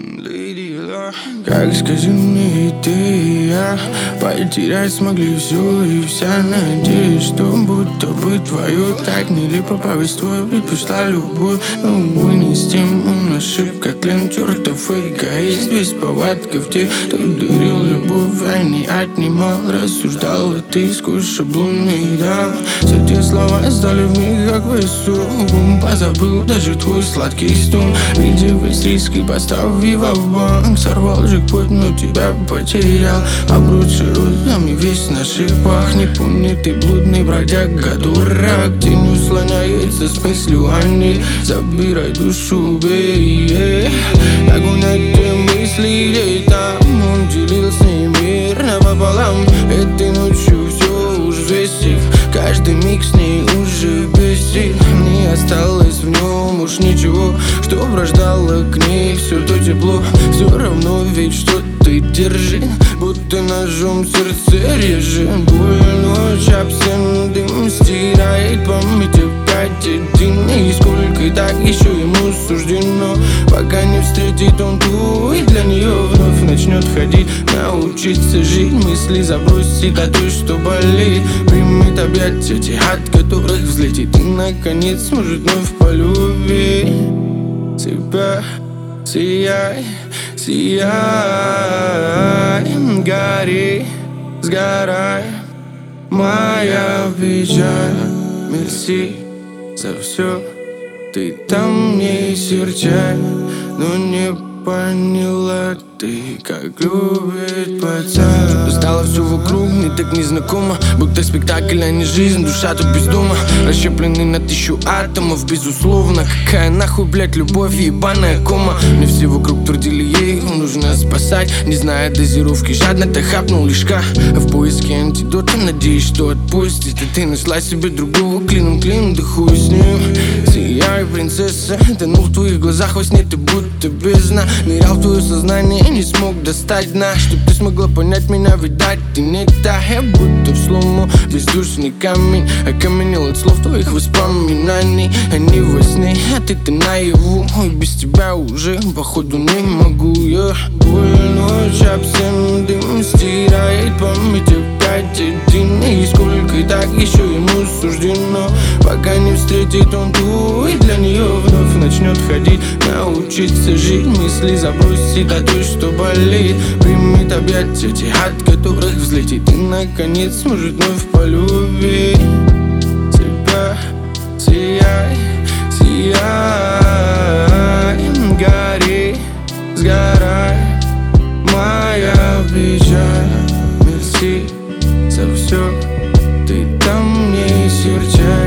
Как, скажи мне, и ты и я потерять смогли все и вся. Надеюсь, что будто бы твою так нелепо повествую. Предпочла любовь, но вынесем он ошибка. Клен чертов эгоист, без повадков тех, кто дарил любовь, а не отнимал. Рассуждала ты сквозь шаблоны, да. Все те слова стали вмиг как весу. Позабыл даже твой сладкий стон. Видя весь риск и поставив в банк. Сорвал джекпот, но тебя потерял. Обручи розами весь на шипах. Непонятый блудный бродяга, дурак. Тенью слоняется с мыслью о ней. Забирай душу, бей. Как унять те мысли, где там он делил с ней мир напополам. Этой ночью все уж взвесив, каждый миг с ней уже бесит. Не осталось в нем уж ничего, что рождало к ней все то тепло. Все равно ведь что ты держи, будто ножом сердце режет. Боль, ночь, абсент, дым стирает память опять один. И сколько так еще ему суждено, пока не встретит он ту, и для нее вновь начнет ходить. Научиться жить, мысли забросит, а той, что болит, примет объятия те, от которых взлетит. И наконец сможет вновь полюбить себя. Сияй, сияй, гори, сгорай, моя печаль. Мерси за все, ты там не серчай, но не поняла ты, как любит пацан. Стало все вокруг мне так незнакомо, будто спектакль, а не жизнь. Душа тут без дома, расщепленный на 1000 атомов. Безусловно, какая нахуй, блять, любовь, ебаная кома. Мне все вокруг твердили, ей нужно спасать. Не зная дозировки, жадно ты хапнул лишка. В поиске антидота, надеюсь, что отпустит. И ты нашла себе другого, клином клин, да хуй с ним. Сияй, принцесса, тонул в твоих глазах во сне, ты будто бездна. Нырял в твое сознание и не смог достать дна. Чтоб ты смогла понять меня, видать, ты не та. Я будто в слому, бездушный камень, окаменел от слов твоих воспоминаний. Они во сне, а ты наяву. Ой, без тебя уже, походу, не могу я. Боль, ночь, абсент, дым стирает память опять один. И сколько так еще ему суждено, пока не встретит он ту, и для нее вновь начнет ходить. Научиться жить, мысли забросит, а той, что болит, примет объятия те, от которых взлетит. И наконец сможет вновь полюбить себя. Сияй, сияй, гори, сгорай, моя печаль. Мерси за все, ты там не серчай.